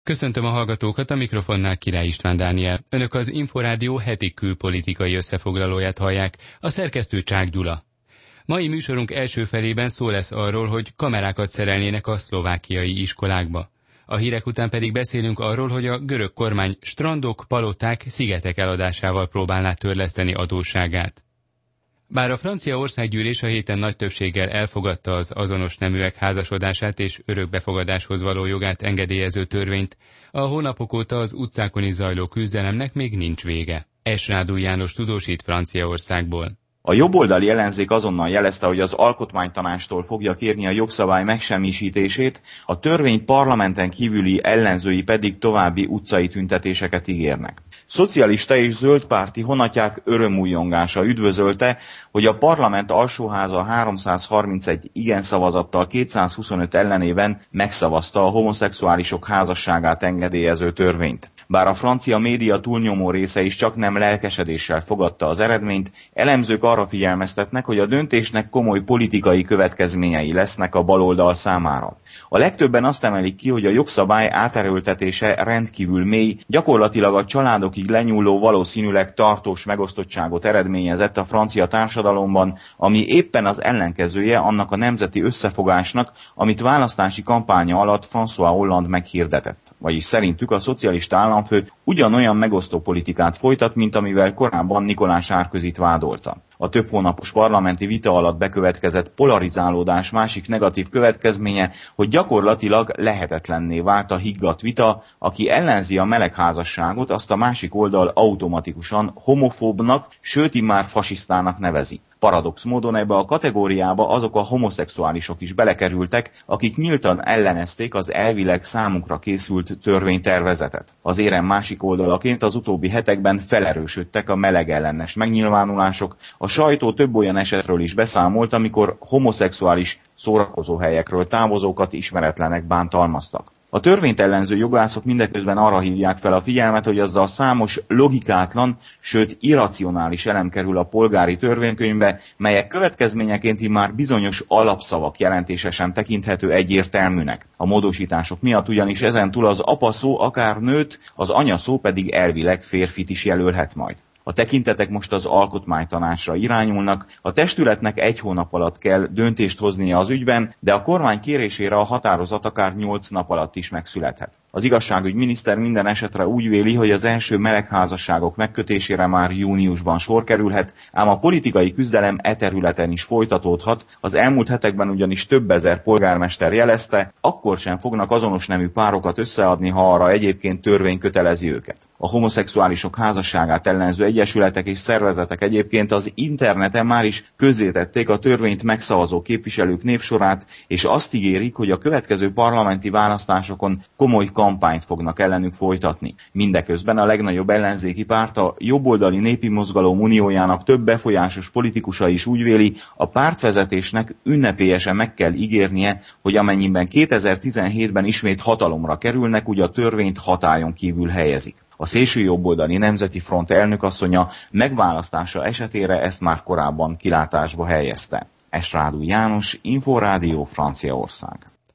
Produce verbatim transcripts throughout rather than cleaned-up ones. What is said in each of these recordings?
Köszöntöm a hallgatókat, a mikrofonnál Király István Dániel. Önök az Inforádió heti külpolitikai összefoglalóját hallják, a szerkesztő Csák Gyula. Mai műsorunk első felében szó lesz arról, hogy kamerákat szerelnének a szlovákiai iskolákba. A hírek után pedig beszélünk arról, hogy a görög kormány strandok, paloták, szigetek eladásával próbálná törleszteni adósságát. Bár a francia országgyűlés a héten nagy többséggel elfogadta az azonos neműek házasodását és örökbefogadáshoz való jogát engedélyező törvényt, a hónapok óta az utcákon is zajló küzdelemnek még nincs vége. Esrádú János tudósít Franciaországból. A jobboldali ellenzék azonnal jelezte, hogy az alkotmánytanácstól fogja kérni a jogszabály megsemmisítését, a törvény parlamenten kívüli ellenzői pedig további utcai tüntetéseket ígérnek. Szocialista és zöldpárti honatják örömújjongása üdvözölte, hogy a parlament alsóháza háromszázharmincegy igen szavazattal kétszázhuszonöt ellenében megszavazta a homoszexuálisok házasságát engedélyező törvényt. Bár a francia média túlnyomó része is csak nem lelkesedéssel fogadta az eredményt, elemzők arra figyelmeztetnek, hogy a döntésnek komoly politikai következményei lesznek a baloldal számára. A legtöbben azt emelik ki, hogy a jogszabály áterőltetése rendkívül mély, gyakorlatilag a családokig lenyúló, valószínűleg tartós megosztottságot eredményezett a francia társadalomban, ami éppen az ellenkezője annak a nemzeti összefogásnak, amit választási kampánya alatt François Hollande meghirdetett. Vagyis szerintük a szocialista államfő ugyanolyan megosztó politikát folytat, mint amivel korábban Nicolas Sarkozyt vádolta. A több hónapos parlamenti vita alatt bekövetkezett polarizálódás másik negatív következménye, hogy gyakorlatilag lehetetlenné vált a higgadt vita, aki ellenzi a melegházasságot, azt a másik oldal automatikusan homofóbnak, sőt immár fasisztának nevezi. Paradox módon ebbe a kategóriába azok a homoszexuálisok is belekerültek, akik nyíltan ellenezték az elvileg számukra készült törvénytervezetet. Az érem másik oldalaként az utóbbi hetekben felerősödtek a melegellenes megnyilvánulások, a sajtó több olyan esetről is beszámolt, amikor homoszexuális szórakozóhelyekről távozókat ismeretlenek bántalmaztak. A törvényt ellenző jogászok mindeközben arra hívják fel a figyelmet, hogy azzal számos logikátlan, sőt irracionális elem kerül a polgári törvénykönyvbe, melyek következményeként immár bizonyos alapszavak jelentése sem tekinthető egyértelműnek. A módosítások miatt ugyanis ezentúl az apa szó akár nőt, az anya szó pedig elvileg férfit is jelölhet majd. A tekintetek most az alkotmánytanácsra irányulnak, a testületnek egy hónap alatt kell döntést hoznia az ügyben, de a kormány kérésére a határozat akár nyolc nap alatt is megszülethet. Az igazságügyminiszter minden esetre úgy véli, hogy az első melegházasságok megkötésére már júniusban sor kerülhet, ám a politikai küzdelem e területen is folytatódhat, az elmúlt hetekben ugyanis több ezer polgármester jelezte, akkor sem fognak azonos nemű párokat összeadni, ha arra egyébként törvény kötelezi őket. A homoszexuálisok házasságát ellenző egyesületek és szervezetek egyébként az interneten már is közzétették a törvényt megszavazó képviselők névsorát, és azt ígérik, hogy a következő parlamenti választásokon komoly kampányt fognak ellenük folytatni. Mindeközben a legnagyobb ellenzéki párt, a jobboldali népi mozgalom uniójának több befolyásos politikusa is úgy véli, a pártvezetésnek ünnepélyesen meg kell ígérnie, hogy amennyiben kétezer-tizenhétben ismét hatalomra kerülnek, úgy a törvényt hatályon kívül helyezik. A szélsőjobboldali Nemzeti Front elnökasszonya megválasztása esetére ezt már korábban kilátásba helyezte. Esrádú János, Inforádió, Franciaország.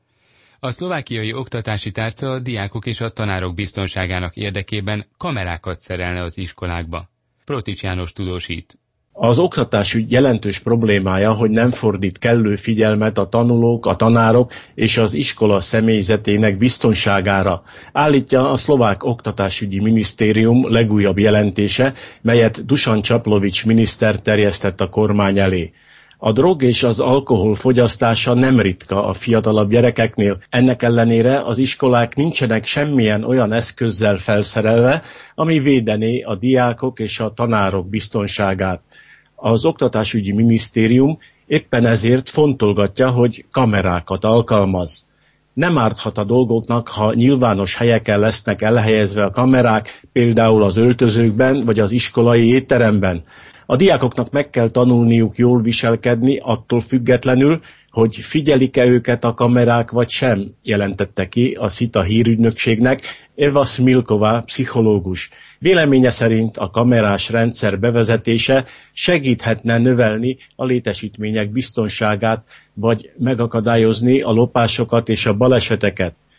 A szlovákiai oktatási tárca a diákok és a tanárok biztonságának érdekében kamerákat szerelne az iskolákba. Protics János tudósít. Az oktatásügy jelentős problémája, hogy nem fordít kellő figyelmet a tanulók, a tanárok és az iskola személyzetének biztonságára, állítja a szlovák oktatásügyi minisztérium legújabb jelentése, melyet Dusan Csaplovics miniszter terjesztett a kormány elé. A drog és az alkohol fogyasztása nem ritka a fiatalabb gyerekeknél, ennek ellenére az iskolák nincsenek semmilyen olyan eszközzel felszerelve, ami védené a diákok és a tanárok biztonságát. Az oktatásügyi minisztérium éppen ezért fontolgatja, hogy kamerákat alkalmaz. Nem árthat a dolgoknak, ha nyilvános helyeken lesznek elhelyezve a kamerák, például az öltözőkben vagy az iskolai étteremben. A diákoknak meg kell tanulniuk jól viselkedni, attól függetlenül, hogy figyelik-e őket a kamerák vagy sem, jelentette ki a SZITA hírügynökségnek Eva Smilková pszichológus. Véleménye szerint a kamerás rendszer bevezetése segíthetne növelni a létesítmények biztonságát, vagy megakadályozni a lopásokat és a baleseteket.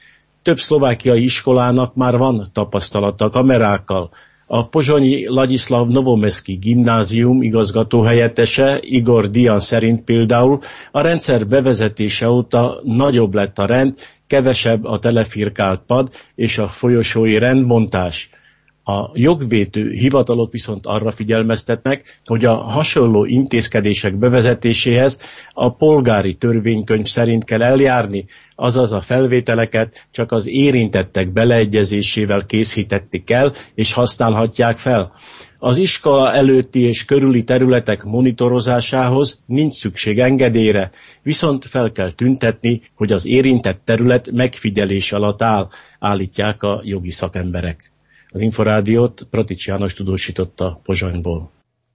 Több szlovákiai iskolának már van tapasztalata a kamerákkal. A pozsonyi Ladislav Novomeszki gimnázium igazgatóhelyettese Igor Dian szerint például a rendszer bevezetése óta nagyobb lett a rend, kevesebb a telefirkált pad és a folyosói rendbontás. A jogvédő hivatalok viszont arra figyelmeztetnek, hogy a hasonló intézkedések bevezetéséhez a polgári törvénykönyv szerint kell eljárni, azaz a felvételeket csak az érintettek beleegyezésével készítették el és használhatják fel. Az iskola előtti és körüli területek monitorozásához nincs szükség engedélyre, viszont fel kell tüntetni, hogy az érintett terület megfigyelés alatt áll, állítják a jogi szakemberek. Az Inforádiót Pratics János tudósította Pozsonyból.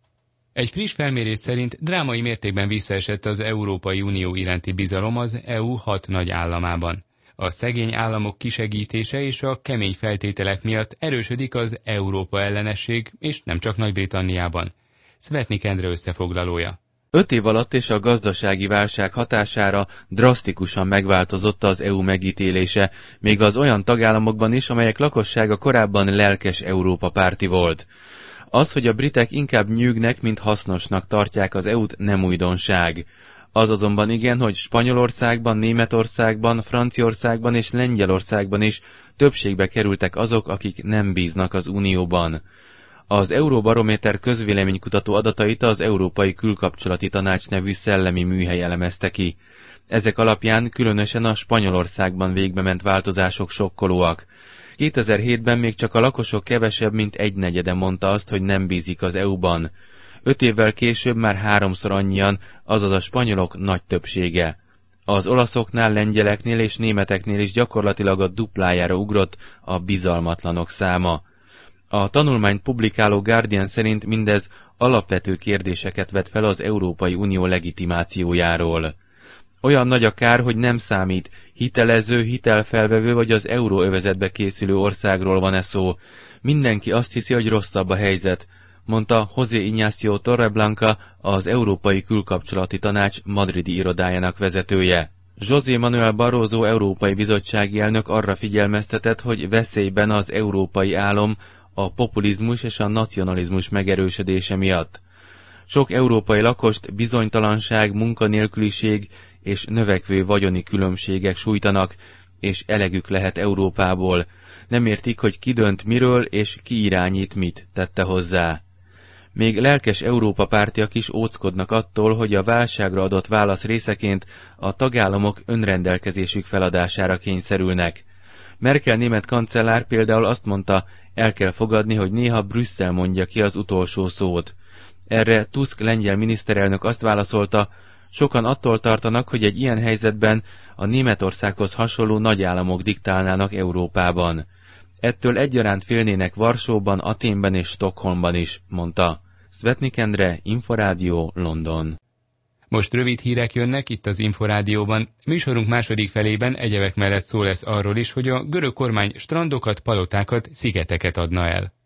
Egy friss felmérés szerint drámai mértékben visszaesett az Európai Unió iránti bizalom az é u hat nagy államában. A szegény államok kisegítése és a kemény feltételek miatt erősödik az Európa ellenesség, és nem csak Nagy-Britanniában. Szvetnik Endre összefoglalója. Öt év alatt és a gazdasági válság hatására drasztikusan megváltozott az é u megítélése, még az olyan tagállamokban is, amelyek lakossága korábban lelkes Európa párti volt. Az, hogy a britek inkább nyűgnek, mint hasznosnak tartják az é u-t, nem újdonság. Az azonban igen, hogy Spanyolországban, Németországban, Franciaországban és Lengyelországban is többségbe kerültek azok, akik nem bíznak az Unióban. Az Euróbarométer közvéleménykutató adatait az Európai Külkapcsolati Tanács nevű szellemi műhely elemezte ki. Ezek alapján különösen a Spanyolországban végbement változások sokkolóak. kétezer-hétben még csak a lakosok kevesebb, mint egynegyede mondta azt, hogy nem bízik az é u-ban. Öt évvel később már háromszor annyian, azaz a spanyolok nagy többsége. Az olaszoknál, lengyeleknél és németeknél is gyakorlatilag a duplájára ugrott a bizalmatlanok száma. A tanulmányt publikáló Guardian szerint mindez alapvető kérdéseket vet fel az Európai Unió legitimációjáról. Olyan nagy a kár, hogy nem számít, hitelező, hitelfelvevő vagy az euróövezetbe készülő országról van-e szó. Mindenki azt hiszi, hogy rosszabb a helyzet, mondta José Ignacio Torreblanca, az Európai Külkapcsolati Tanács madridi irodájának vezetője. José Manuel Barroso európai bizottsági elnök arra figyelmeztetett, hogy veszélyben az európai álom a populizmus és a nacionalizmus megerősödése miatt. Sok európai lakost bizonytalanság, munkanélküliség és növekvő vagyoni különbségek sújtanak, és elegük lehet Európából. Nem értik, hogy ki dönt miről és ki irányít mit, tette hozzá. Még lelkes Európa pártiak is óckodnak attól, hogy a válságra adott válasz részeként a tagállamok önrendelkezésük feladására kényszerülnek. Merkel német kancellár például azt mondta, el kell fogadni, hogy néha Brüsszel mondja ki az utolsó szót. Erre Tusk lengyel miniszterelnök azt válaszolta, sokan attól tartanak, hogy egy ilyen helyzetben a Németországhoz hasonló nagyállamok diktálnának Európában. Ettől egyaránt félnének Varsóban, Athénben és Stockholmban is, mondta. Szvetnik Endre, Inforádió, London. Most rövid hírek jönnek itt az Inforádióban. Műsorunk második felében egyebek mellett szó lesz arról is, hogy a görög kormány strandokat, palotákat, szigeteket adna el.